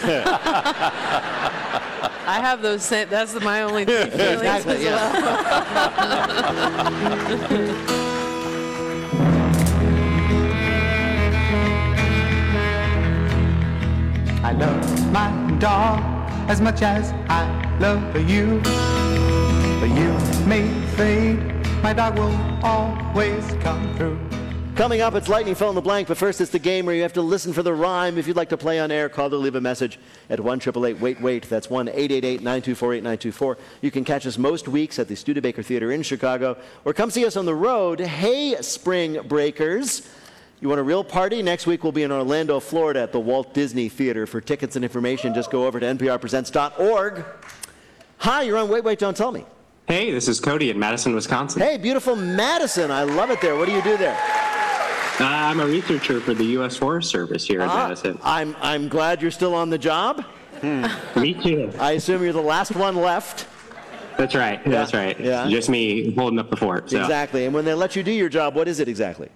S9: I have those same, that's my only 3 feelings
S6: Exactly,
S9: as
S6: yeah.
S2: I love my dog
S21: as much as I love you. But you may fade, my dog will always come through.
S6: Coming up, it's Lightning Fill in the Blank, but first it's the game where you have to listen for the rhyme. If you'd like to play on air, call or leave a message at 1-888-WAIT-WAIT. That's 1-888-924-8924. You can catch us most weeks at the Studebaker Theater in Chicago, or come see us on the road. Hey, Spring Breakers. You want a real party? Next week we'll be in Orlando, Florida at the Walt Disney Theater. For tickets and information, just go over to nprpresents.org. Hi, you're on Wait, Wait, Don't Tell Me.
S22: Hey, this is Cody in Madison, Wisconsin.
S6: Hey, beautiful Madison. I love it there. What do you do there?
S22: I'm a researcher for the U.S. Forest Service here in Madison.
S6: I'm glad you're still on the job.
S22: Me too.
S6: I assume you're the last one left.
S22: That's right.
S6: Yeah.
S22: That's right.
S6: Yeah.
S22: Just me holding up the fort. So.
S6: Exactly. And when they let you do your job, what is it exactly?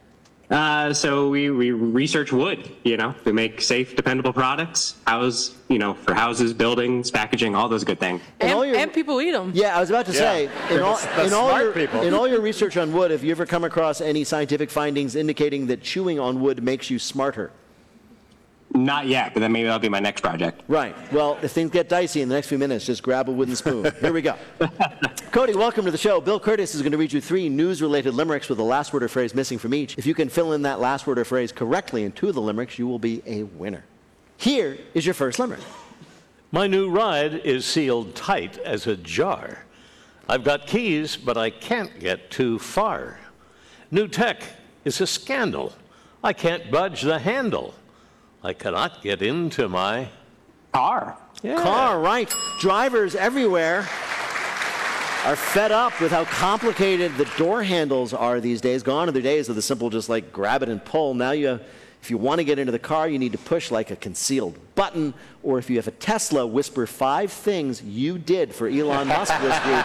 S22: So we research wood, to make safe, dependable products, for houses, buildings, packaging, all those good things.
S9: And people eat them.
S6: Yeah, I was about to say, in all your
S22: people.
S6: research on wood, have you ever come across any scientific findings indicating that chewing on wood makes you smarter?
S22: Not yet, but then maybe that'll be my next project.
S6: Right. Well, if things get dicey in the next few minutes, just grab a wooden spoon. Here we go. Cody, welcome to the show. Bill Curtis is going to read you 3 news-related limericks with a last word or phrase missing from each. If you can fill in that last word or phrase correctly in 2 of the limericks, you will be a winner. Here is your first limerick.
S5: My new ride is sealed tight as a jar. I've got keys, but I can't get too far. New tech is a scandal. I can't budge the handle. I cannot get into my
S22: car.
S5: Yeah.
S6: Car, right. Drivers everywhere are fed up with how complicated the door handles are these days. Gone are the days of the simple just like grab it and pull. Now if you want to get into the car, you need to push like a concealed button. Or if you have a Tesla, whisper 5 things you did for Elon Musk this week.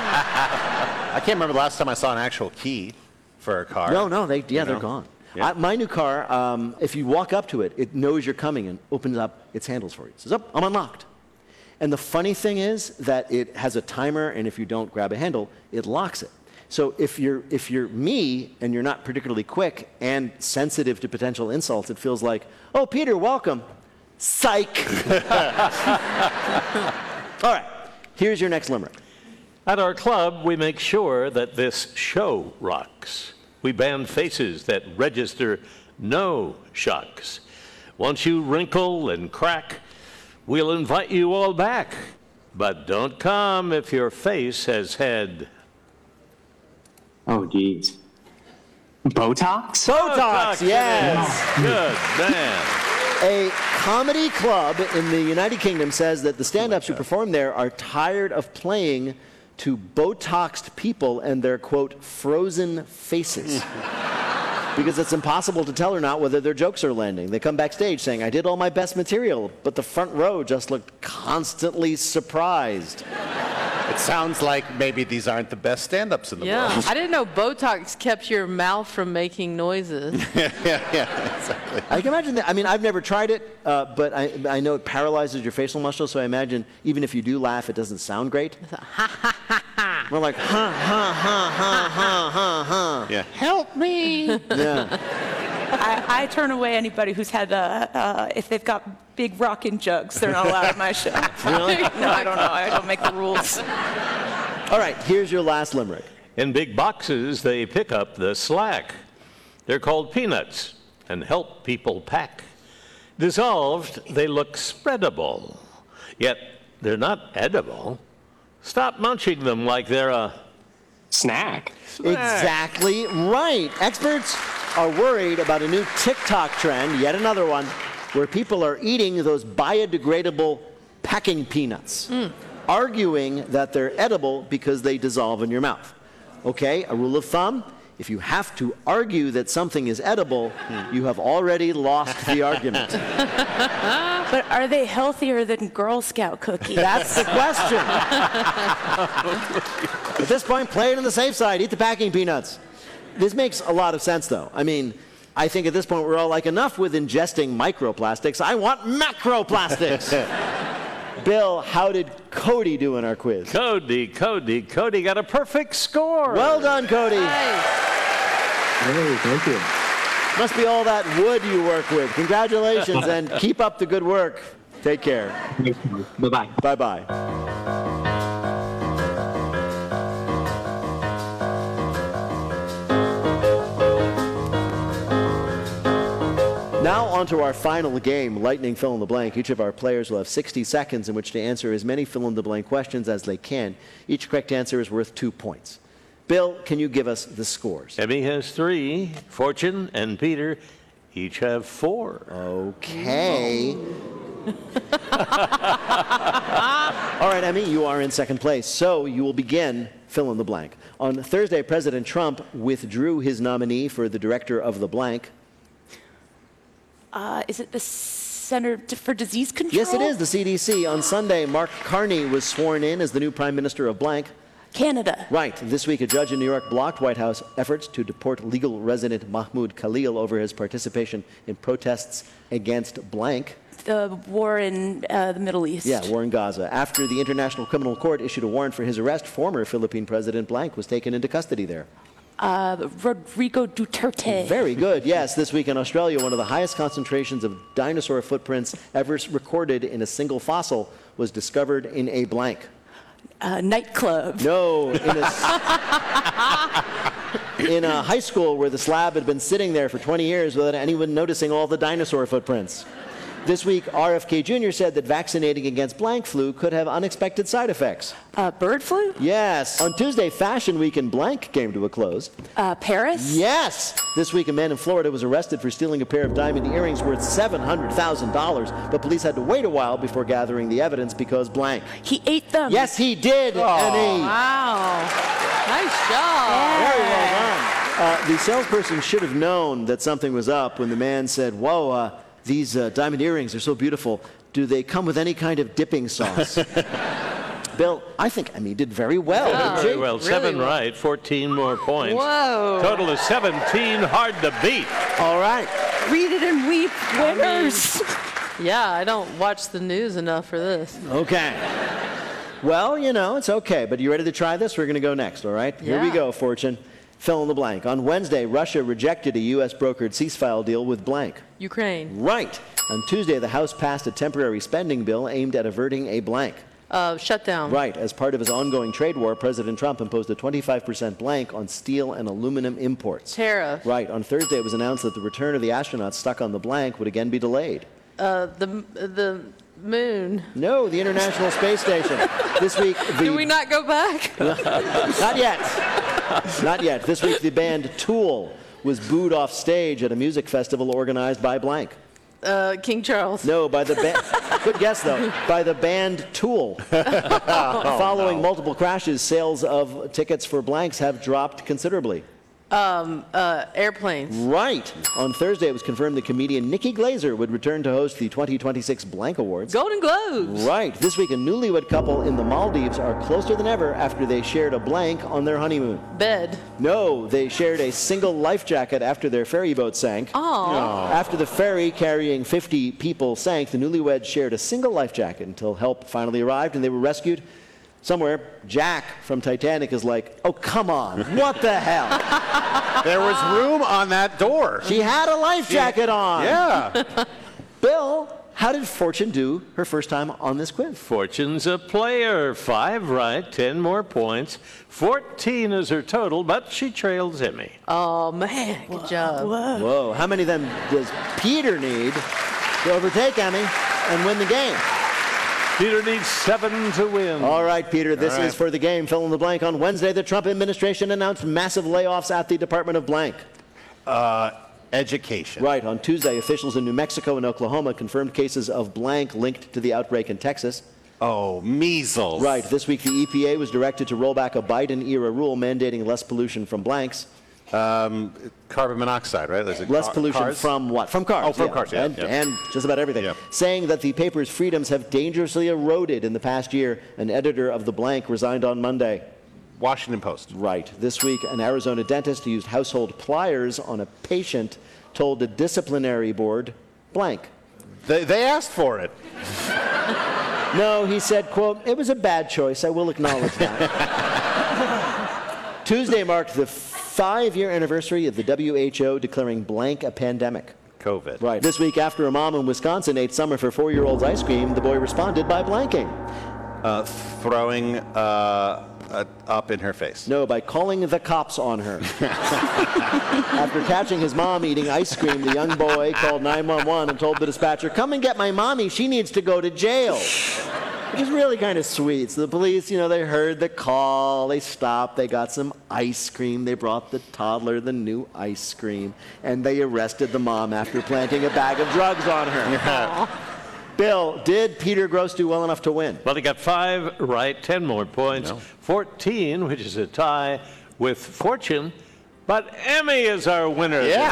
S8: I can't remember the last time I saw an actual key for a car.
S6: No, they're gone.
S8: Yeah.
S6: My new car, if you walk up to it, it knows you're coming and opens up its handles for you. It says, "Oh, I'm unlocked." And the funny thing is that it has a timer, and if you don't grab a handle, it locks it. So if you're me and you're not particularly quick and sensitive to potential insults, it feels like, "Oh, Peter, welcome." Psych. All right, here's your next limerick.
S5: At our club, we make sure that this show rocks. We ban faces that register no shucks. Once you wrinkle and crack, we'll invite you all back. But don't come if your face has had...
S22: Oh, geez. Botox?
S6: Botox, yes.
S5: Good man.
S6: A comedy club in the United Kingdom says that the stand-ups who perform there are tired of playing to Botoxed people and their, quote, frozen faces. Because it's impossible to tell or not whether their jokes are landing. They come backstage saying, "I did all my best material," but the front row just looked constantly surprised.
S8: It sounds like maybe these aren't the best stand-ups in the world.
S9: I didn't know Botox kept your mouth from making noises.
S8: yeah, exactly.
S6: I can imagine that. I mean, I've never tried it, but I know it paralyzes your facial muscles, so I imagine even if you do laugh, it doesn't sound great. More like, ha, ha, ha, ha, ha, ha, ha.
S8: Yeah.
S10: Help me.
S6: Yeah.
S10: I turn away anybody who's had, if they've got big rockin' jugs, they're not allowed at my show.
S6: Really?
S10: No, I don't know. I don't make the rules.
S6: All right, here's your last limerick.
S5: In big boxes, they pick up the slack. They're called peanuts and help people pack. Dissolved, they look spreadable, yet they're not edible. Stop munching them like they're a
S22: snack.
S6: Exactly right. Experts are worried about a new TikTok trend, yet another one, where people are eating those biodegradable packing peanuts, arguing that they're edible because they dissolve in your mouth. Okay, a rule of thumb, if you have to argue that something is edible, you have already lost the argument.
S10: But are they healthier than Girl Scout cookies?
S6: That's the question. At this point, play it on the safe side. Eat the packing peanuts. This makes a lot of sense, though. I mean, I think at this point we're all like, enough with ingesting microplastics. I want macroplastics. Bill, how did Cody do in our quiz?
S5: Cody got a perfect score.
S6: Well done, Cody.
S14: Hey, thank you.
S6: Must be all that wood you work with. Congratulations, and keep up the good work. Take care.
S22: Bye-bye.
S6: Bye-bye. Now on to our final game, Lightning Fill in the Blank. Each of our players will have 60 seconds in which to answer as many fill in the blank questions as they can. Each correct answer is worth 2 points. Bill, can you give us the scores?
S5: Emmy has 3. Fortune and Peter each have 4.
S6: Okay. All right, Emmy, you are in second place, so you will begin fill in the blank. On Thursday, President Trump withdrew his nominee for the director of the blank.
S10: Is it the Center for Disease Control?
S6: Yes, it is, the CDC. On Sunday, Mark Carney was sworn in as the new prime minister of blank.
S10: Canada.
S6: Right. This week, a judge in New York blocked White House efforts to deport legal resident Mahmoud Khalil over his participation in protests against blank.
S10: The war in the Middle East.
S6: Yeah, war in Gaza. After the International Criminal Court issued a warrant for his arrest, former Philippine President blank was taken into custody there.
S10: Rodrigo Duterte.
S6: Very good. Yes, this week in Australia, one of the highest concentrations of dinosaur footprints ever recorded in a single fossil was discovered in a blank.
S10: Nightclub.
S6: No, in a high school where the slab had been sitting there for 20 years without anyone noticing all the dinosaur footprints. This week, RFK Jr. said that vaccinating against blank flu could have unexpected side effects.
S10: Bird flu?
S6: Yes. On Tuesday, Fashion Week in blank came to a close.
S10: Paris?
S6: Yes. This week, a man in Florida was arrested for stealing a pair of diamond earrings worth $700,000, but police had to wait a while before gathering the evidence because blank.
S10: He ate them.
S6: Yes, he did, Emmy.
S9: Wow. Nice job.
S6: Very well done. The salesperson should have known that something was up when the man said, whoa, these diamond earrings are so beautiful. Do they come with any kind of dipping sauce? Bill, I think Emmy did very well.
S5: Yeah,
S6: didn't
S5: very
S6: she?
S5: well. 7 right, 14 more points.
S9: Whoa.
S5: Total of 17, hard to beat.
S6: All right.
S10: Read it and weep, winners.
S9: Yeah, I don't watch the news enough for this.
S6: Okay. Well, you know, it's okay. But you ready to try this? We're going to go next, all right? Here we
S9: Yeah.
S6: go, Fortune. Fill in the blank. On Wednesday, Russia rejected a U.S. brokered ceasefire deal with blank.
S9: Ukraine.
S6: Right. On Tuesday, the House passed a temporary spending bill aimed at averting a blank.
S9: Shutdown.
S6: Right. As part of his ongoing trade war, President Trump imposed a 25% blank on steel and aluminum imports.
S9: Tariff.
S6: Right. On Thursday, it was announced that the return of the astronauts stuck on the blank would again be delayed.
S9: The moon.
S6: No, the International Space Station. This week,
S9: Do we not go back?
S6: Not yet. Not yet. This week, the band Tool was booed off stage at a music festival organized by blank.
S9: King Charles.
S6: No, by the band. Good guess, though. By the band Tool. Following multiple crashes, sales of tickets for blanks have dropped considerably.
S9: Airplanes.
S6: Right. On Thursday, it was confirmed that comedian Nikki Glaser would return to host the 2026 Blank Awards.
S9: Golden Globes.
S6: Right. This week, a newlywed couple in the Maldives are closer than ever after they shared a blank on their honeymoon.
S9: Bed.
S6: No, they shared a single life jacket after their ferry boat sank.
S9: Oh.
S6: After the ferry carrying 50 people sank, the newlyweds shared a single life jacket until help finally arrived and they were rescued. Somewhere, Jack from Titanic is like, oh, come on, what the hell?
S8: There was room on that door.
S6: She had a life jacket on.
S8: Yeah.
S6: Bill, how did Fortune do her first time on this quiz?
S5: Fortune's a player. 5 right, 10 more points. 14 is her total, but she trails Emmy.
S9: Oh, man. Good job.
S6: Whoa, how many then does Peter need to overtake Emmy and win the game?
S5: Peter needs 7 to win.
S6: All right, Peter, this
S8: All right.
S6: is for the game. Fill in the blank. On Wednesday, the Trump administration announced massive layoffs at the Department of blank.
S8: Education.
S6: Right. On Tuesday, officials in New Mexico and Oklahoma confirmed cases of blank linked to the outbreak in Texas.
S8: Oh, measles.
S6: Right. This week, the EPA was directed to roll back a Biden-era rule mandating less pollution from blanks.
S8: Carbon monoxide, right? There's
S6: Less pollution
S8: cars?
S6: from what? From cars.
S8: Oh, from cars, yeah.
S6: And just about everything.
S8: Yeah.
S6: Saying that the paper's freedoms have dangerously eroded in the past year, an editor of the blank resigned on Monday.
S8: Washington Post.
S6: Right. This week, an Arizona dentist who used household pliers on a patient told the disciplinary board blank.
S8: They asked for it.
S6: No, he said, quote, it was a bad choice. I will acknowledge that. Tuesday marked the 5-year anniversary of the WHO declaring blank a pandemic.
S8: COVID.
S6: Right. This week, after a mom in Wisconsin ate some of her 4-year-old's ice cream, the boy responded by blanking.
S8: Throwing up in her face.
S6: No, by calling the cops on her. After catching his mom eating ice cream, the young boy called 911 and told the dispatcher, "Come and get my mommy. She needs to go to jail." Which is really kind of sweet. So the police, they heard the call. They stopped. They got some ice cream. They brought the toddler the new ice cream. And they arrested the mom after planting a bag of drugs on her. Bill, did Peter Gross do well enough to win?
S5: Well, he got 5 right, 10 more points. 14, which is a tie with Fortune. But Emmy is our winner.
S6: Yeah.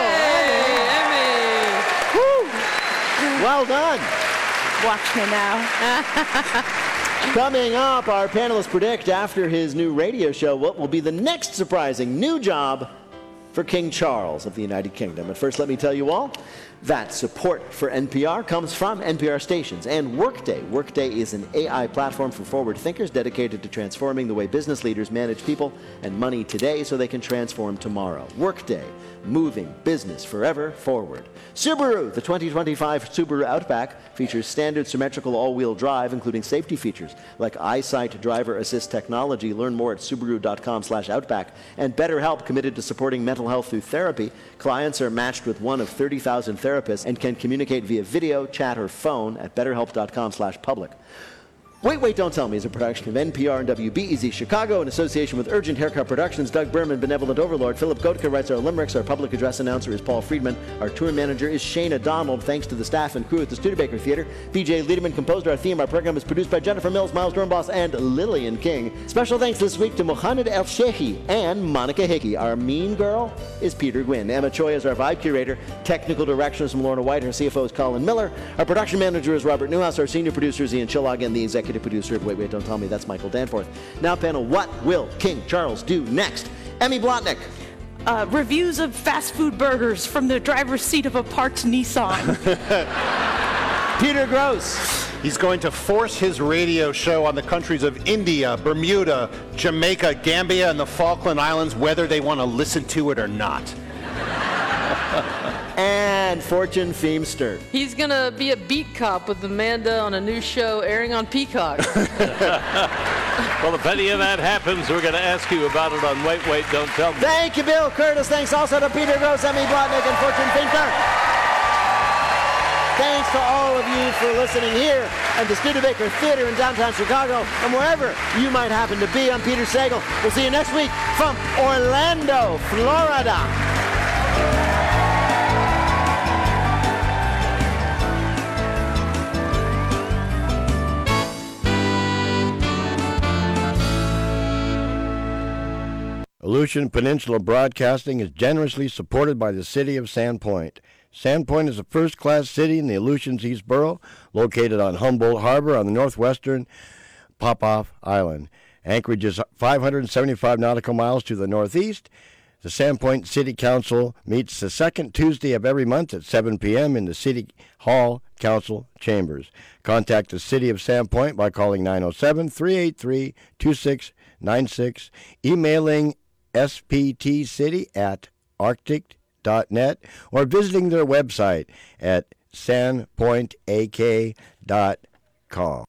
S9: Whoa,
S6: Emmy! Woo! Well done.
S10: Watch me now.
S6: Coming up, our panelists predict after his new radio show what will be the next surprising new job for King Charles of the United Kingdom. But first, let me tell you all that support for NPR comes from NPR stations and Workday. Workday is an AI platform for forward thinkers dedicated to transforming the way business leaders manage people and money today so they can transform tomorrow. Workday, moving business forever forward. Subaru, the 2025 Subaru Outback features standard symmetrical all-wheel drive, including safety features like EyeSight driver assist technology. Learn more at subaru.com/outback. And BetterHelp, committed to supporting mental health through therapy. Clients are matched with one of 30,000 therapists and can communicate via video, chat, or phone at betterhelp.com/public. Wait, Don't Tell Me is a production of NPR and WBEZ Chicago in association with Urgent Haircut Productions. Doug Berman, Benevolent Overlord. Philip Goedke writes our limericks. Our public address announcer is Paul Friedman. Our tour manager is Shana Donald. Thanks to the staff and crew at the Studebaker Theater. BJ Liederman composed our theme. Our program is produced by Jennifer Mills, Miles Dornbos, and Lillian King. Special thanks this week to Mohamed El Sheikhi and Monica Hickey. Our mean girl is Peter Gwynn. Emma Choi is our vibe curator. Technical direction is from Lorna White. Our CFO is Colin Miller. Our production manager is Robert Newhouse. Our senior producer is Ian Chillag, and the executive producer of Wait, Don't Tell Me, that's Michael Danforth. Now, panel, what will King Charles do next? Emmy Blotnick.
S10: Reviews of fast food burgers from the driver's seat of a parked Nissan.
S6: Peter Gross.
S8: He's going to force his radio show on the countries of India, Bermuda, Jamaica, Gambia, and the Falkland Islands, whether they want to listen to it or not.
S6: And Fortune Feimster.
S9: He's going to be a beat cop with Amanda on a new show airing on Peacock.
S5: Well, if any of that happens, we're going to ask you about it on Wait, Don't Tell Me.
S6: Thank you, Bill Curtis. Thanks also to Peter Gross, Emmy Blotnick, and Fortune Feimster. Thanks to all of you for listening here at the Studebaker Theater in downtown Chicago and wherever you might happen to be. I'm Peter Sagal. We'll see you next week from Orlando, Florida.
S1: Aleutian Peninsula Broadcasting is generously supported by the City of Sandpoint. Sandpoint is a first-class city in the Aleutians East Borough, located on Humboldt Harbor on the northwestern Popoff Island. Anchorage is 575 nautical miles to the northeast. The Sandpoint City Council meets the second Tuesday of every month at 7 p.m. in the City Hall Council Chambers. Contact the City of Sandpoint by calling 907-383-2696, emailing sptcity@arctic.net, or visiting their website at sandpointak.com.